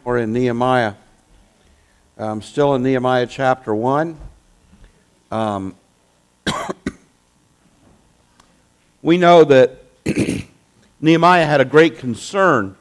We're in Nehemiah. Still in Nehemiah chapter 1. We know that Nehemiah had a great concern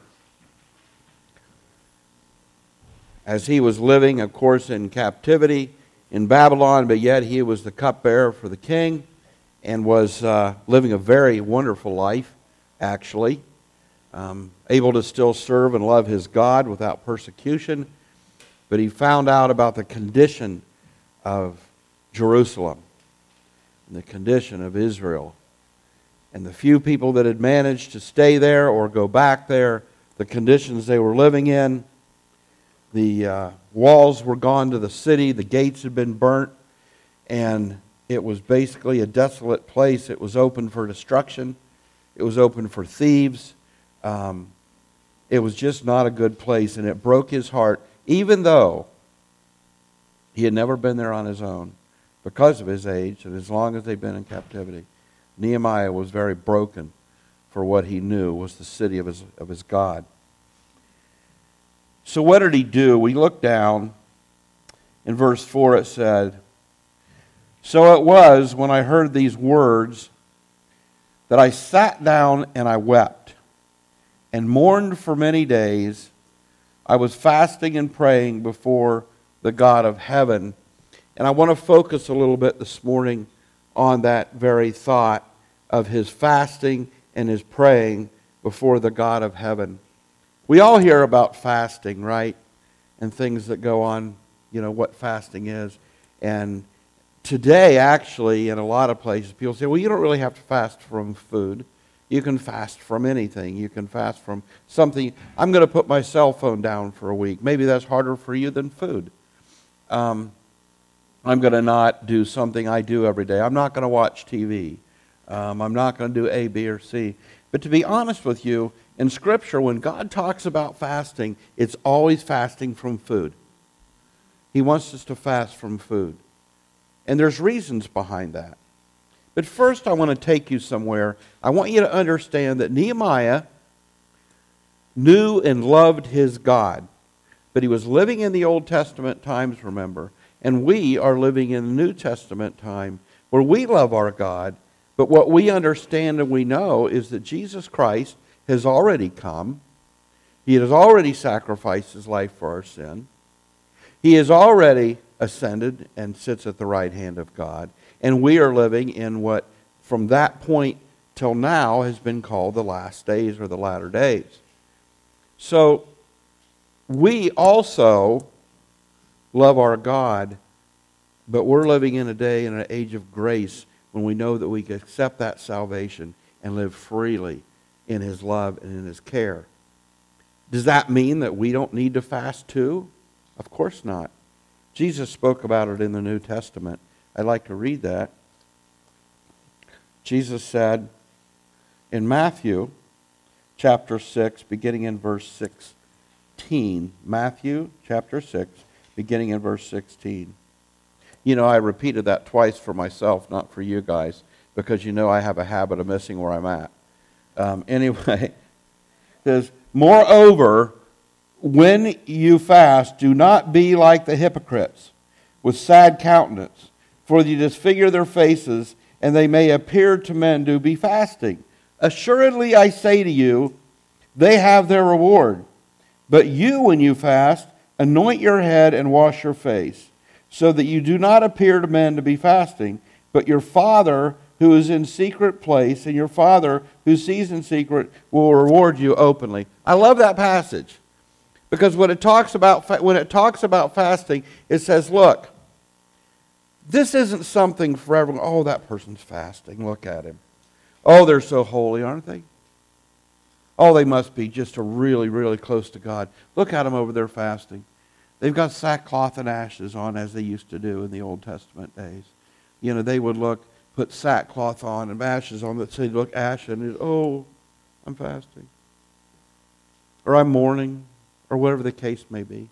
as he was living, of course, in captivity in Babylon, but yet he was the cupbearer for the king and was living a very wonderful life, actually. Able to still serve and love his God without persecution. But he found out about the condition of Jerusalem and the condition of Israel. And the few people that had managed to stay there or go back there, the conditions they were living in. The walls were gone to the city, the gates had been burnt, and it was basically a desolate place. It was open for destruction. It was open for thieves. It was just not a good place, and it broke his heart, even though he had never been there on his own because of his age and as long as they'd been in captivity. Nehemiah was very broken for what he knew was the city of his God. So what did he do? We look down in verse 4. It said, "So it was when I heard these words that I sat down and I wept and mourned for many days. I was fasting and praying before the God of heaven." And I want to focus a little bit this morning on that very thought of his fasting and his praying before the God of heaven. We all hear about fasting, right? And things that go on, what fasting is. And today, actually, in a lot of places, people say, well, you don't really have to fast from food. You can fast from anything. You can fast from something. I'm going to put my cell phone down for a week. Maybe that's harder for you than food. I'm going to not do something I do every day. I'm not going to watch TV. I'm not going to do A, B, or C. But to be honest with you, in Scripture, when God talks about fasting, it's always fasting from food. He wants us to fast from food. And there's reasons behind that. But first I want to take you somewhere. I want you to understand that Nehemiah knew and loved his God. But he was living in the Old Testament times, remember. And we are living in the New Testament time where we love our God. But what we understand and we know is that Jesus Christ has already come. He has already sacrificed his life for our sin. He has already ascended and sits at the right hand of God. And we are living in what, from that point till now, has been called the last days or the latter days. So, we also love our God, but we're living in a day and an age of grace when we know that we can accept that salvation and live freely in his love and in his care. Does that mean that we don't need to fast too? Of course not. Jesus spoke about it in the New Testament. I'd like to read that. Jesus said in Matthew chapter 6, beginning in verse 16. Matthew chapter 6, beginning in verse 16. I repeated that twice for myself, not for you guys, because I have a habit of missing where I'm at. Anyway, it says, "Moreover, when you fast, do not be like the hypocrites with sad countenance, for they disfigure their faces, and they may appear to men to be fasting. Assuredly, I say to you, they have their reward. But you, when you fast, anoint your head and wash your face, so that you do not appear to men to be fasting, but your Father who is in secret place, and your Father who sees in secret will reward you openly." I love that passage. Because when it talks about fasting, it says, look, this isn't something for everyone. Oh, that person's fasting. Look at him. Oh, they're so holy, aren't they? Oh, they must be just really, really close to God. Look at them over there fasting. They've got sackcloth and ashes on as they used to do in the Old Testament days. They would put sackcloth on and ashes on that say, look, ashen. And, oh, I'm fasting. Or I'm mourning. Or whatever the case may be.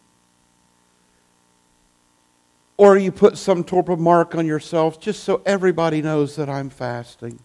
Or you put some type of mark on yourself just so everybody knows that I'm fasting.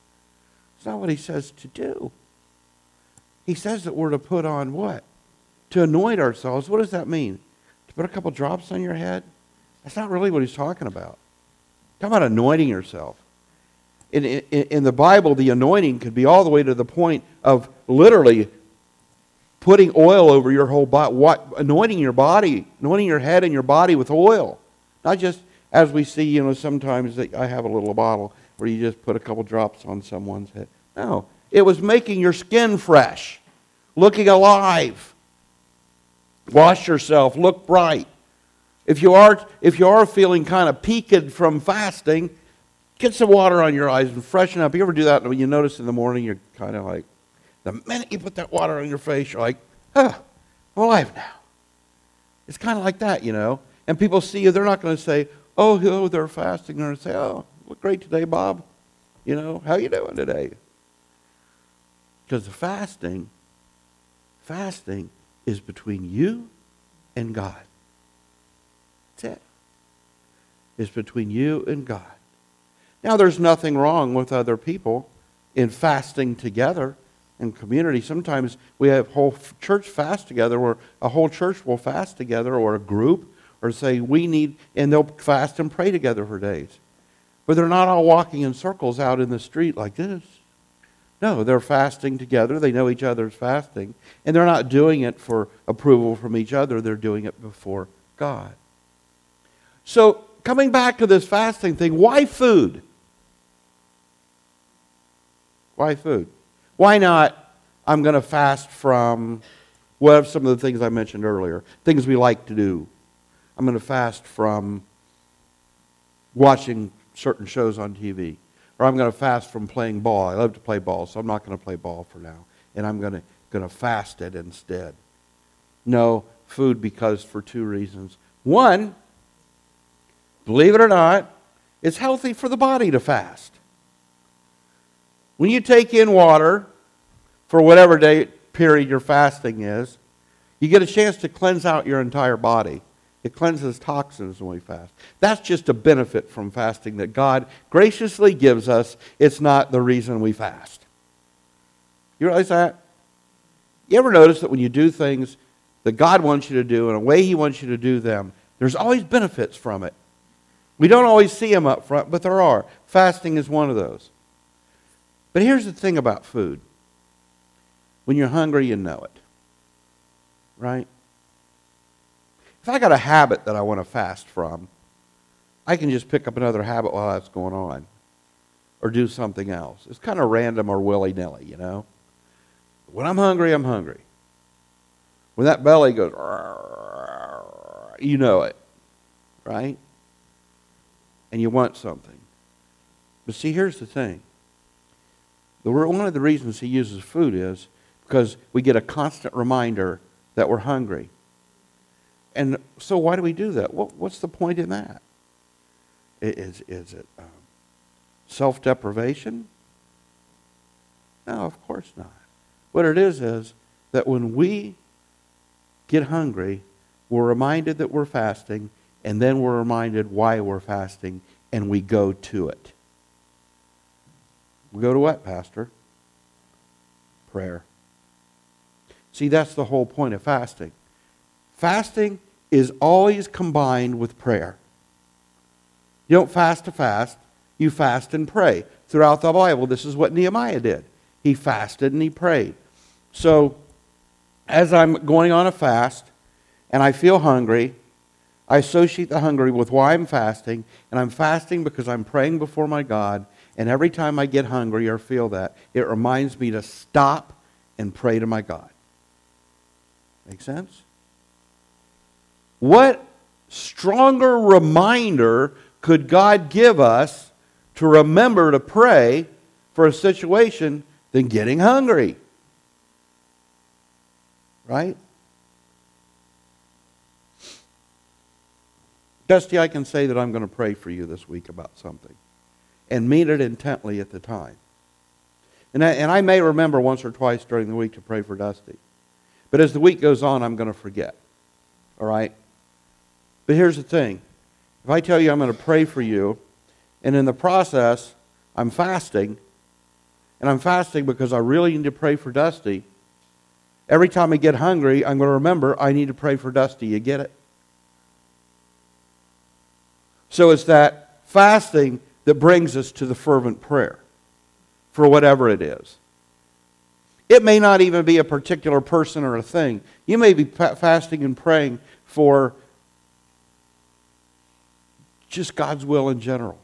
It's not what he says to do. He says that we're to put on what? To anoint ourselves, what does that mean? To put a couple drops on your head? That's not really what he's talking about. Talking about anointing yourself. In the Bible, the anointing could be all the way to the point of literally putting oil over your whole body, anointing your body, anointing your head and your body with oil. Not just as we see, sometimes I have a little bottle where you just put a couple drops on someone's head. No, it was making your skin fresh, looking alive. Wash yourself, look bright. If you are feeling kind of peaked from fasting, get some water on your eyes and freshen up. You ever do that when you notice in the morning you're kind of like, the minute you put that water on your face, you're like, I'm alive now. It's kind of like that, And people see you, they're not going to say, oh, they're fasting. They're going to say, oh, look great today, Bob. How you doing today? Because the fasting is between you and God. That's it. It's between you and God. Now, there's nothing wrong with other people in fasting together in community. Sometimes we have whole church fast together, where a whole church will fast together, or a group, or say and they'll fast and pray together for days. But they're not all walking in circles out in the street like this. No, they're fasting together. They know each other's fasting. And they're not doing it for approval from each other. They're doing it before God. So, coming back to this fasting thing, why food? Why food? Why not, I'm going to fast from some of the things I mentioned earlier, things we like to do. I'm going to fast from watching certain shows on TV. Or I'm going to fast from playing ball. I love to play ball, so I'm not going to play ball for now. And I'm going to fast it instead. No, food, because for two reasons. One, believe it or not, it's healthy for the body to fast. When you take in water for whatever day period your fasting is, you get a chance to cleanse out your entire body. It cleanses toxins when we fast. That's just a benefit from fasting that God graciously gives us. It's not the reason we fast. You realize that? You ever notice that when you do things that God wants you to do in a way He wants you to do them, there's always benefits from it. We don't always see them up front, but there are. Fasting is one of those. But here's the thing about food. When you're hungry, you know it. Right? If I got a habit that I want to fast from, I can just pick up another habit while that's going on. Or do something else. It's kind of random or willy-nilly, When I'm hungry, I'm hungry. When that belly goes, you know it. Right? And you want something. But see, here's the thing. One of the reasons He uses food is because we get a constant reminder that we're hungry. And so why do we do that? What's the point in that? Is it self-deprivation? No, of course not. What it is that when we get hungry, we're reminded that we're fasting, and then we're reminded why we're fasting, and we go to it. We go to what, Pastor? Prayer. See, that's the whole point of fasting. Fasting is always combined with prayer. You don't fast to fast. You fast and pray. Throughout the Bible, this is what Nehemiah did. He fasted and he prayed. So, as I'm going on a fast and I feel hungry, I associate the hungry with why I'm fasting, and I'm fasting because I'm praying before my God, and every time I get hungry or feel that, it reminds me to stop and pray to my God. Make sense? What stronger reminder could God give us to remember to pray for a situation than getting hungry? Right? Dusty, I can say that I'm going to pray for you this week about something and mean it intently at the time. And I may remember once or twice during the week to pray for Dusty. But as the week goes on, I'm going to forget. All right? But here's the thing. If I tell you I'm going to pray for you, and in the process, I'm fasting, and I'm fasting because I really need to pray for Dusty, every time I get hungry, I'm going to remember I need to pray for Dusty. You get it? So it's that fasting that brings us to the fervent prayer for whatever it is. It may not even be a particular person or a thing. You may be fasting and praying for just God's will in general,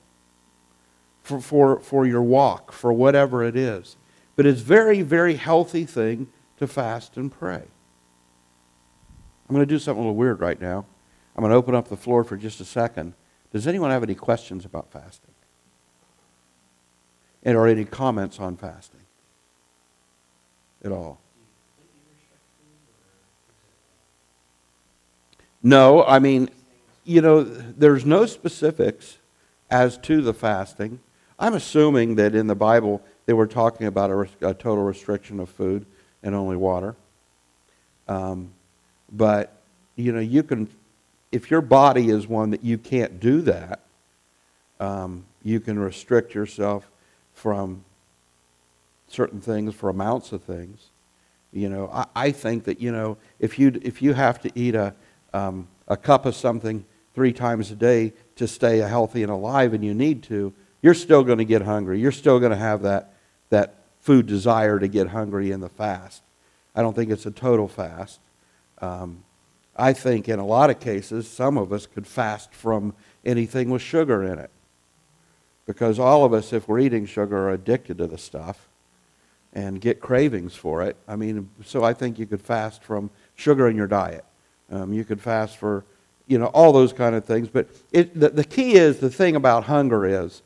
for your walk, for whatever it is. But it's a very, very healthy thing to fast and pray. I'm going to do something a little weird right now. I'm going to open up the floor for just a second. Does anyone have any questions about fasting? Or any comments on fasting at all? No, I mean, there's no specifics as to the fasting. I'm assuming that in the Bible they were talking about a total restriction of food and only water. But, you can, if your body is one that you can't do that, you can restrict yourself from certain things, for amounts of things. I think that, if you have to eat a cup of something 3 times a day to stay healthy and alive, and you need to, you're still going to get hungry. You're still going to have that food desire to get hungry in the fast. I don't think it's a total fast. I think in a lot of cases, some of us could fast from anything with sugar in it. Because all of us, if we're eating sugar, are addicted to the stuff and get cravings for it. So I think you could fast from sugar in your diet. You could fast for, all those kind of things. But the key is, the thing about hunger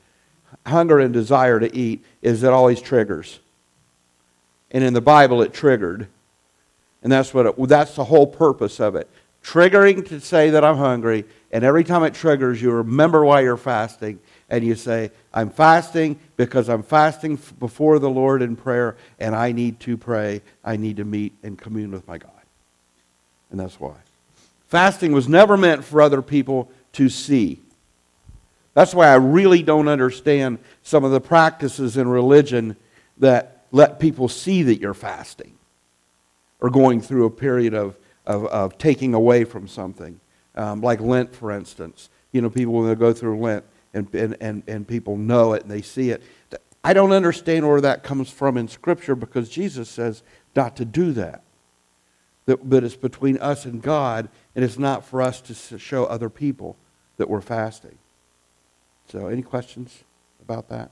and desire to eat is it always triggers. And in the Bible, it triggered. And that's the whole purpose of it. Triggering to say that I'm hungry, and every time it triggers, you remember why you're fasting, and you say, I'm fasting because I'm fasting before the Lord in prayer, and I need to pray. I need to meet and commune with my God. And that's why. Fasting was never meant for other people to see. That's why I really don't understand some of the practices in religion that let people see that you're fasting or going through a period of taking away from something. Like Lent, for instance. People, when they go through Lent, and people know it and they see it. I don't understand where that comes from in Scripture, because Jesus says not to do that. But it's between us and God, and it's not for us to show other people that we're fasting. So, any questions about that?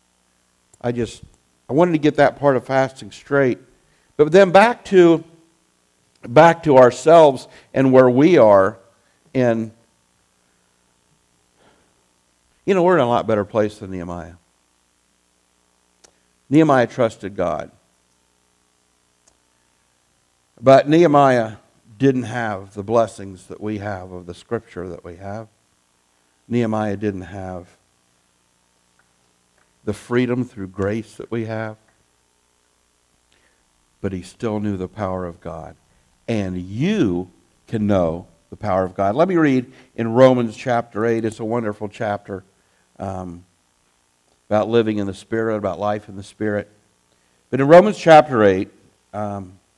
I wanted to get that part of fasting straight. But then back to ourselves and where we are in, we're in a lot better place than Nehemiah. Nehemiah trusted God. But Nehemiah didn't have the blessings that we have of the Scripture that we have. Nehemiah didn't have the freedom through grace that we have. But he still knew the power of God. And you can know the power of God. Let me read in Romans chapter 8. It's a wonderful chapter about living in the Spirit, about life in the Spirit. But in Romans chapter 8, I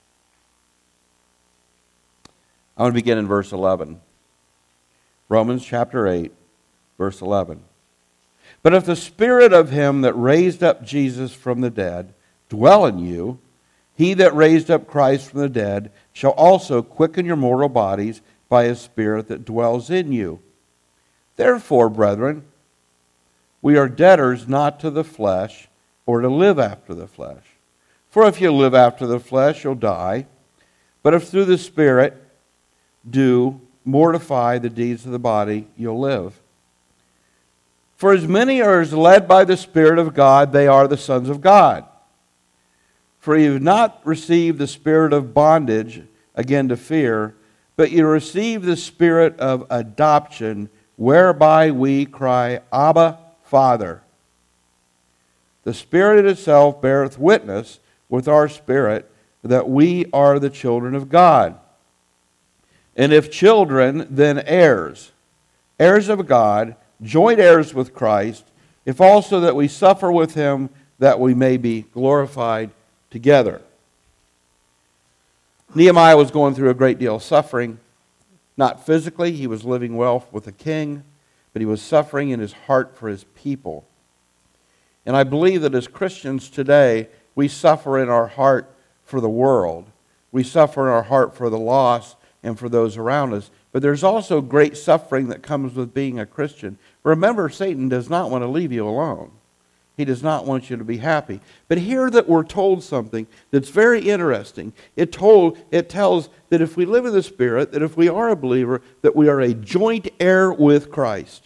want to begin in verse 11. Romans chapter 8, verse 11. But if the Spirit of him that raised up Jesus from the dead dwell in you, he that raised up Christ from the dead shall also quicken your mortal bodies by his Spirit that dwells in you. Therefore, brethren, we are debtors not to the flesh, or to live after the flesh. For if you live after the flesh, you'll die. But if through the Spirit do mortify the deeds of the body, you'll live. For as many as are led by the Spirit of God, they are the sons of God. For you have not received the spirit of bondage, again to fear, but you receive the Spirit of adoption, whereby we cry, Abba, Father. The Spirit itself beareth witness with our spirit that we are the children of God. And if children, then heirs, heirs of God, joint heirs with Christ, if also that we suffer with him, that we may be glorified together. Nehemiah was going through a great deal of suffering. Not physically, he was living well with a king, but he was suffering in his heart for his people. And I believe that as Christians today, we suffer in our heart for the world. We suffer in our heart for the lost and for those around us. But there's also great suffering that comes with being a Christian. Remember, Satan does not want to leave you alone. He does not want you to be happy. But here that we're told something that's very interesting. It tells that if we live in the Spirit, that if we are a believer, that we are a joint heir with Christ.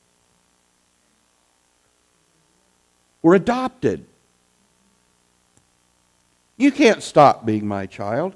We're adopted. You can't stop being my child.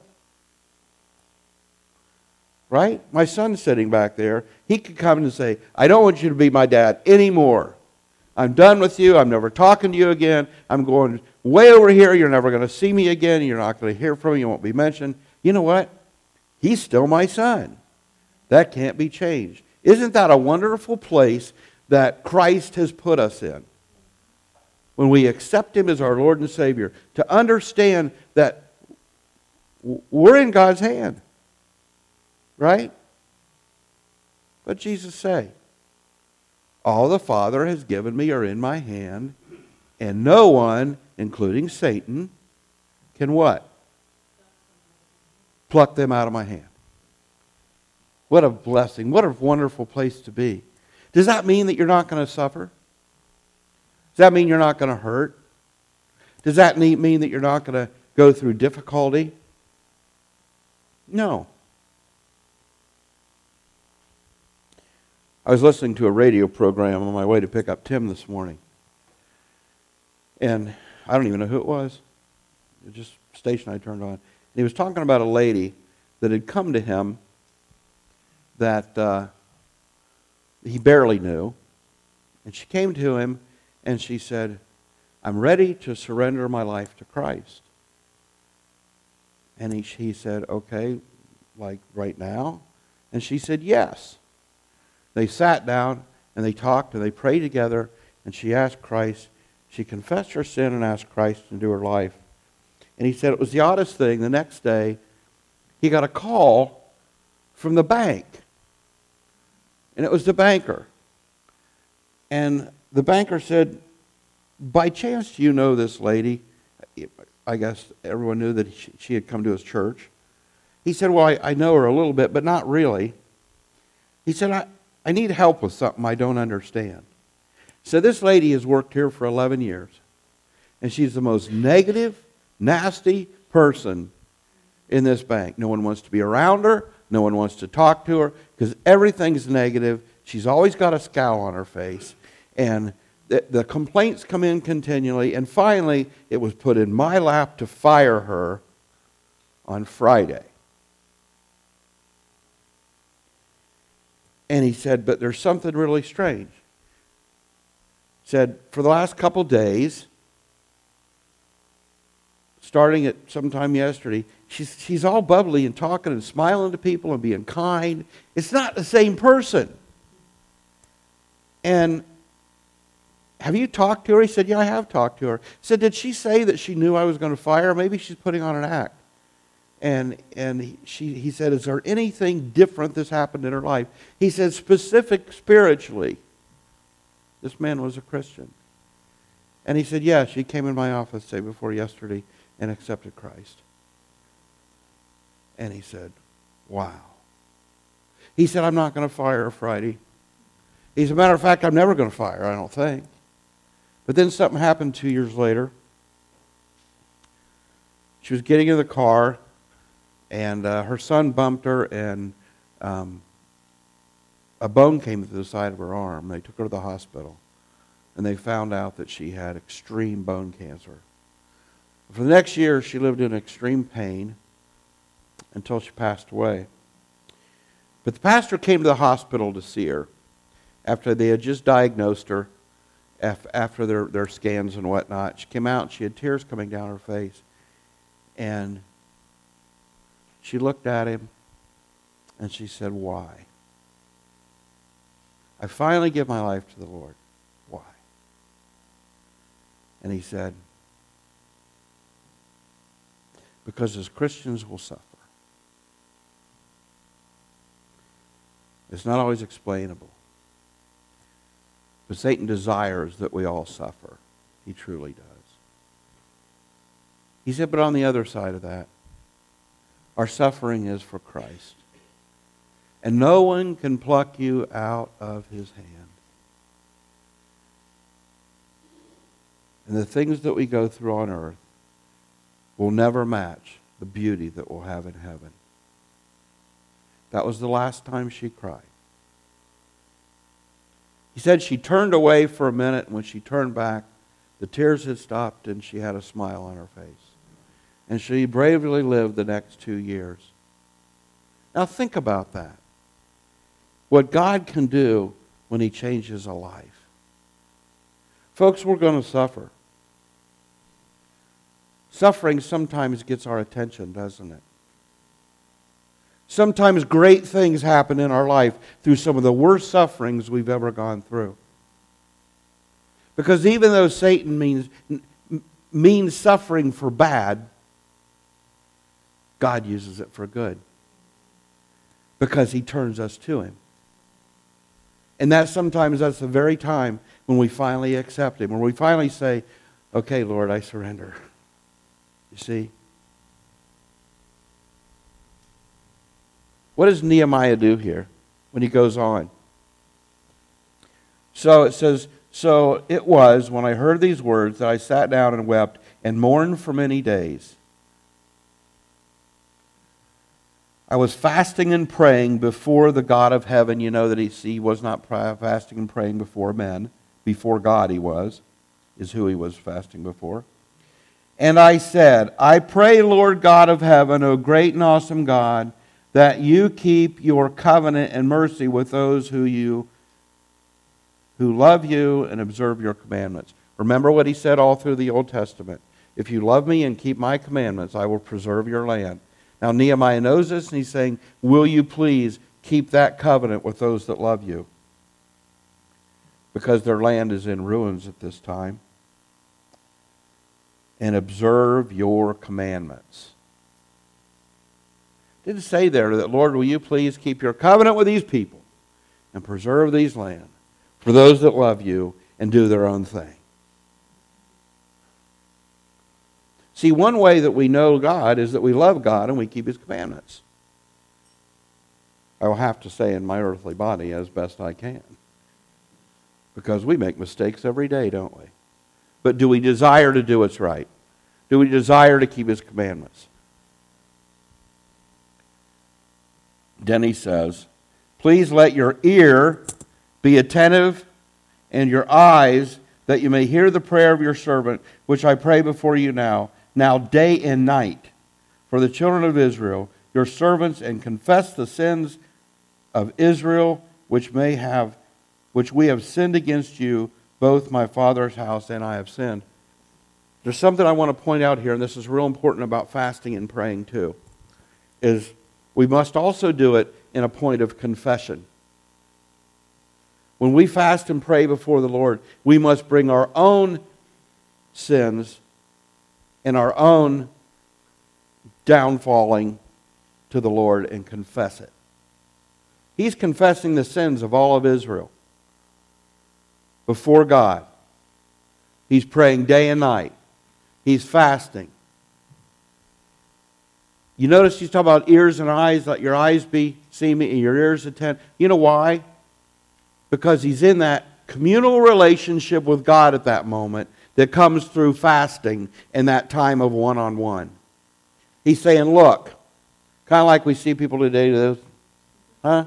Right? My son's sitting back there. He could come and say, I don't want you to be my dad anymore. I'm done with you. I'm never talking to you again. I'm going way over here. You're never going to see me again. You're not going to hear from me. You won't be mentioned. You know what? He's still my son. That can't be changed. Isn't that a wonderful place that Christ has put us in? When we accept Him as our Lord and Savior, to understand that we're in God's hand. Right? But Jesus say, all the Father has given me are in my hand, and no one, including Satan, can what? Pluck them out of my hand. What a blessing. What a wonderful place to be. Does that mean that you're not going to suffer? Does that mean you're not going to hurt? Does that mean that you're not going to go through difficulty? No. I was listening to a radio program on my way to pick up Tim this morning. And I don't even know who it was. It was just a station I turned on. And he was talking about a lady that had come to him that he barely knew. And she came to him and she said, I'm ready to surrender my life to Christ. And he said, okay, like right now? And she said, yes. They sat down and they talked and they prayed together, and she asked Christ. She confessed her sin and asked Christ into her life. And he said it was the oddest thing. The next day, he got a call from the bank. And it was the banker. And the banker said, by chance, do you know this lady? I guess everyone knew that she had come to his church. He said, well, I know her a little bit, but not really. He said, I need help with something I don't understand. So this lady has worked here for 11 years. And she's the most negative, nasty person in this bank. No one wants to be around her. No one wants to talk to her because everything's negative. She's always got a scowl on her face. And the complaints come in continually. And finally, it was put in my lap to fire her on Friday. And he said, but there's something really strange. He said, for the last couple days, starting at sometime yesterday, she's all bubbly and talking and smiling to people and being kind. It's not the same person. And have you talked to her? He said, yeah, I have talked to her. He said, did she say that she knew I was going to fire her? Maybe she's putting on an act. And he said, is there anything different that's happened in her life? He said, specific spiritually. This man was a Christian. And he said, yeah, she came in my office day before yesterday and accepted Christ. And he said, wow. He said, I'm not going to fire her Friday. As a matter of fact, I'm never going to fire her, I don't think. But then something happened 2 years later. She was getting in the car, and her son bumped her, and a bone came through the side of her arm. They took her to the hospital, and they found out that she had extreme bone cancer. For the next year, she lived in extreme pain until she passed away. But the pastor came to the hospital to see her after they had just diagnosed her, after their scans and whatnot. She came out, and she had tears coming down her face. And she looked at him, and she said, why? I finally give my life to the Lord. Why? And he said, because as Christians we'll suffer. It's not always explainable. But Satan desires that we all suffer. He truly does. He said, but on the other side of that, our suffering is for Christ. And no one can pluck you out of his hand. And the things that we go through on earth will never match the beauty that we'll have in heaven. That was the last time she cried. He said she turned away for a minute, and when she turned back, the tears had stopped and she had a smile on her face. And she bravely lived the next 2 years. Now think about that. What God can do when he changes a life. Folks, we're going to suffer. Suffering sometimes gets our attention, doesn't it? Sometimes great things happen in our life through some of the worst sufferings we've ever gone through. Because even though Satan means suffering for bad, God uses it for good. Because he turns us to him. And that's the very time when we finally accept him. When we finally say, okay, Lord, I surrender. You see? What does Nehemiah do here when he goes on? So it says, so it was when I heard these words that I sat down and wept and mourned for many days. I was fasting and praying before the God of heaven. You know that he was not fasting and praying before men. Before God is who he was fasting before. And I said, I pray, Lord God of heaven, O great and awesome God, that you keep your covenant and mercy with those who love you and observe your commandments. Remember what he said all through the Old Testament. If you love me and keep my commandments, I will preserve your land. Now Nehemiah knows this, and he's saying, will you please keep that covenant with those that love you? Because their land is in ruins at this time. And observe your commandments. It didn't say there that, Lord, will you please keep your covenant with these people and preserve these land for those that love you and do their own thing. See, one way that we know God is that we love God and we keep his commandments. I will have to say in my earthly body as best I can. Because we make mistakes every day, don't we? But do we desire to do what's right? Do we desire to keep his commandments? Then he says, please let your ear be attentive and your eyes that you may hear the prayer of your servant, which I pray before you now day and night, for the children of Israel, your servants, and confess the sins of Israel, which we have sinned against you, both my father's house and I have sinned. There's something I want to point out here, and this is real important about fasting and praying too, is we must also do it in a point of confession. When we fast and pray before the Lord, we must bring our own sins and our own downfalling to the Lord and confess it. He's confessing the sins of all of Israel before God. He's praying day and night. He's fasting. You notice he's talking about ears and eyes, let your eyes see me and your ears attend. You know why? Because he's in that communal relationship with God at that moment that comes through fasting and that time of one-on-one. He's saying, look, kind of like we see people today do, huh?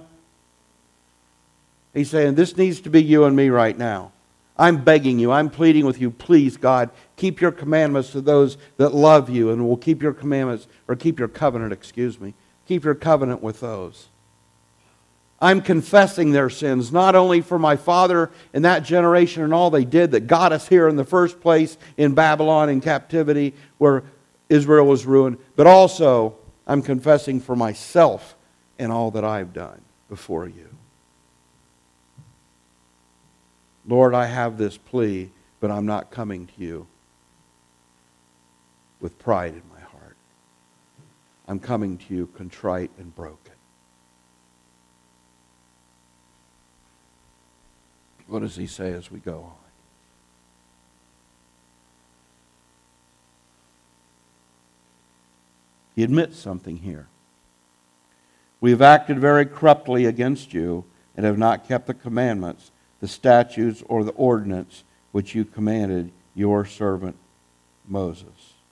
He's saying, this needs to be you and me right now. I'm begging you, I'm pleading with you, please, God, keep your commandments to those that love you, and will keep your commandments, or keep your covenant, keep your covenant with those. I'm confessing their sins, not only for my father and that generation and all they did that got us here in the first place in Babylon in captivity where Israel was ruined, but also I'm confessing for myself and all that I've done before you. Lord, I have this plea, but I'm not coming to you with pride in my heart. I'm coming to you contrite and broken. What does he say as we go on? He admits something here. We have acted very corruptly against you and have not kept the commandments, the statutes, or the ordinance which you commanded your servant Moses.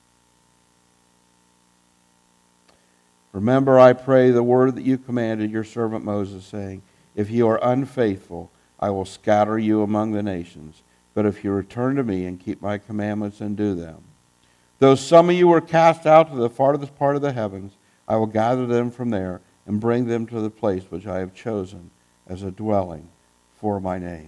Remember, I pray, the word that you commanded your servant Moses, saying, if you are unfaithful, I will scatter you among the nations. But if you return to me and keep my commandments and do them, though some of you were cast out to the farthest part of the heavens, I will gather them from there and bring them to the place which I have chosen as a dwelling for my name.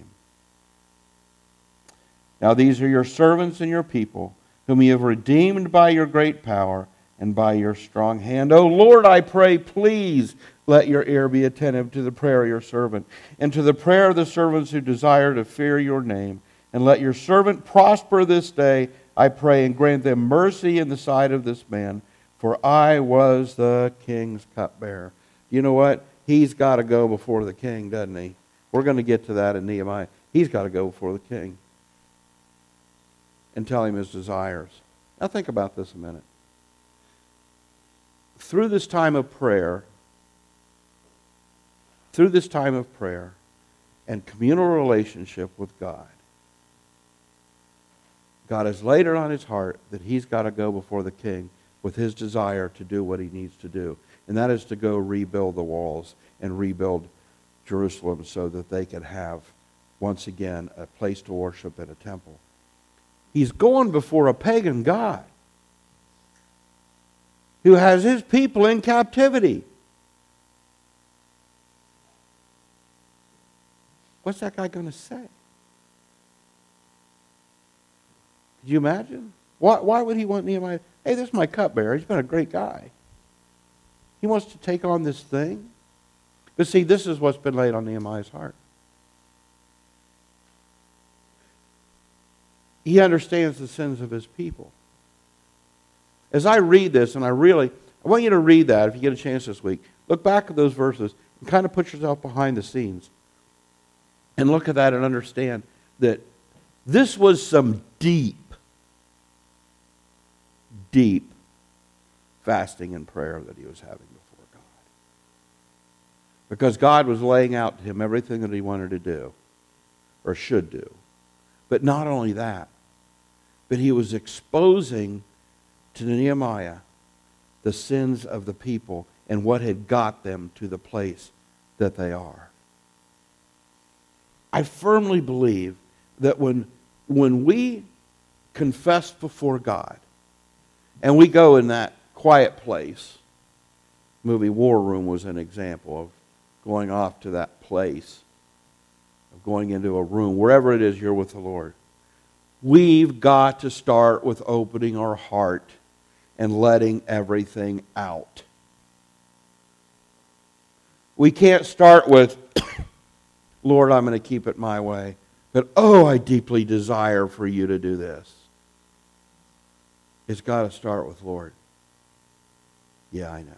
Now these are your servants and your people, whom you have redeemed by your great power and by your strong hand. O Lord, I pray, please let your ear be attentive to the prayer of your servant and to the prayer of the servants who desire to fear your name. And let your servant prosper this day, I pray, and grant them mercy in the sight of this man, for I was the king's cupbearer. You know what? He's got to go before the king, doesn't he? We're going to get to that in Nehemiah. He's got to go before the king and tell him his desires. Now think about this a minute. Through this time of prayer and communal relationship with God, God has laid it on his heart that he's got to go before the king with his desire to do what he needs to do. And that is to go rebuild the walls and rebuild Jerusalem so that they can have, once again, a place to worship and a temple. He's going before a pagan god who has his people in captivity. What's that guy going to say? Could you imagine? Why would he want Nehemiah? Hey, this is my cupbearer. He's been a great guy. He wants to take on this thing. But see, this is what's been laid on Nehemiah's heart. He understands the sins of his people. As I read this, and I want you to read that if you get a chance this week. Look back at those verses and kind of put yourself behind the scenes. And look at that and understand that this was some deep fasting and prayer that he was having before God. Because God was laying out to him everything that he wanted to do, or should do. But not only that, but he was exposing to Nehemiah the sins of the people and what had got them to the place that they are. I firmly believe that when we confess before God and we go in that quiet place, movie War Room was an example of going off to that place, of going into a room, wherever it is you're with the Lord. We've got to start with opening our heart and letting everything out. We can't start with, Lord, I'm going to keep it my way, but I deeply desire for you to do this. It's got to start with, Lord, yeah, I know.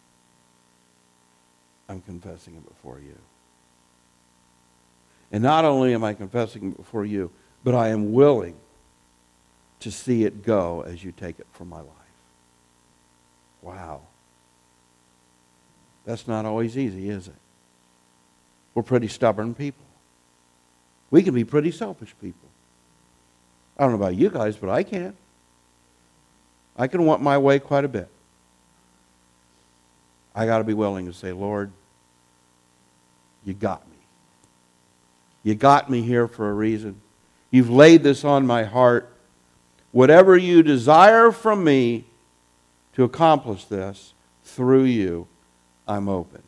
I'm confessing it before you. And not only am I confessing it before you, but I am willing to see it go as you take it from my life. Wow. That's not always easy, is it? We're pretty stubborn people. We can be pretty selfish people. I don't know about you guys, but I can. I can want my way quite a bit. I got to be willing to say, Lord, you got me. You got me here for a reason. You've laid this on my heart. Whatever you desire from me to accomplish this through you, I'm open.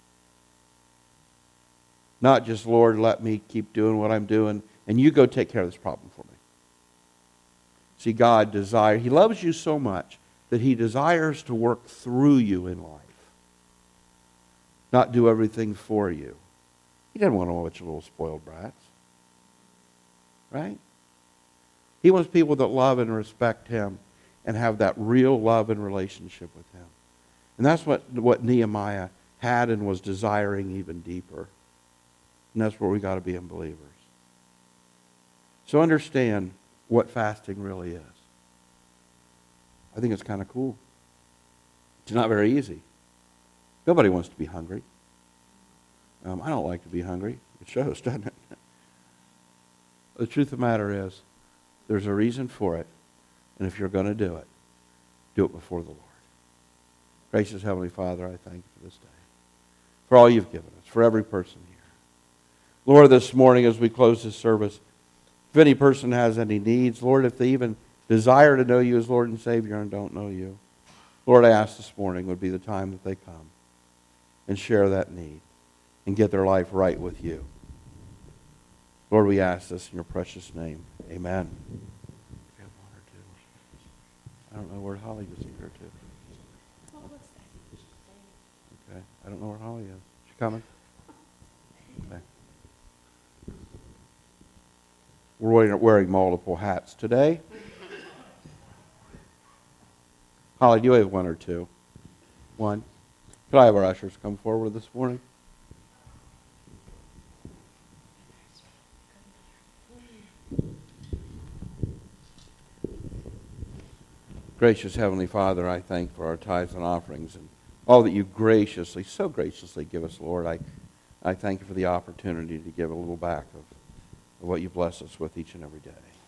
Not just, Lord, let me keep doing what I'm doing, and you go take care of this problem for me. See, God desires, He loves you so much that He desires to work through you in life. Not do everything for you. He doesn't want a bunch of little spoiled brats. Right? He wants people that love and respect Him and have that real love and relationship with Him. And that's what Nehemiah had and was desiring even deeper. And that's where we got to be in believers. So understand what fasting really is. I think it's kind of cool. It's not very easy. Nobody wants to be hungry. I don't like to be hungry. It shows, doesn't it? The truth of the matter is, there's a reason for it. And if you're going to do it before the Lord. Gracious Heavenly Father, I thank you for this day. For all you've given us, for every person here. Lord, this morning as we close this service, if any person has any needs, Lord, if they even desire to know you as Lord and Savior and don't know you, Lord, I ask this morning would be the time that they come and share that need and get their life right with you. Lord, we ask this in your precious name. Amen. I don't know where Holly is here too. Okay. I don't know where Holly is. She coming? Okay. We're wearing multiple hats today. Holly, do you have one or two? One. Could I have our ushers come forward this morning? Gracious Heavenly Father, I thank for our tithes and offerings and all that you graciously, so graciously give us, Lord. I thank you for the opportunity to give a little back of what you bless us with each and every day.